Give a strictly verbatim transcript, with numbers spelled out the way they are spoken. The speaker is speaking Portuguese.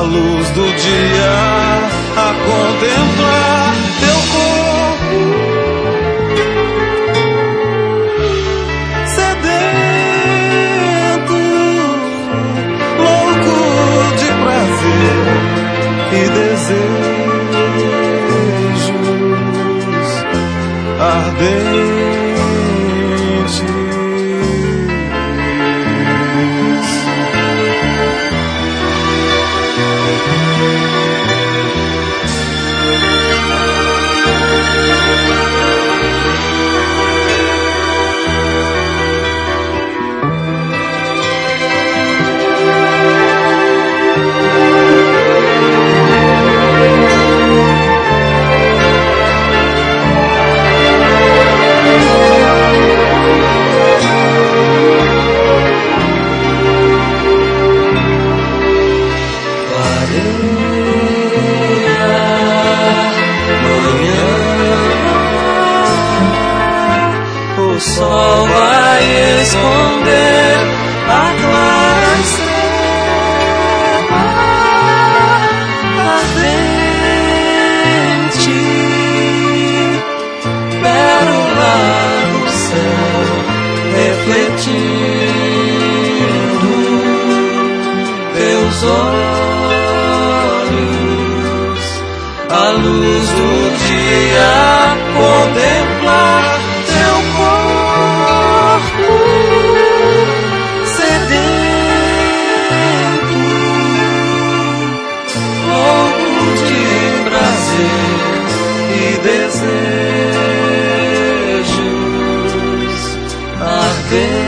luz do dia, a contemplar teu corpo sedento, louco de prazer e desejos ardentes. O sol vai esconder a clara estrela ardente, pérola no céu refletindo teus olhos, a luz do dia contemplar teu corpo sedento, louco de prazer e desejos ardentes.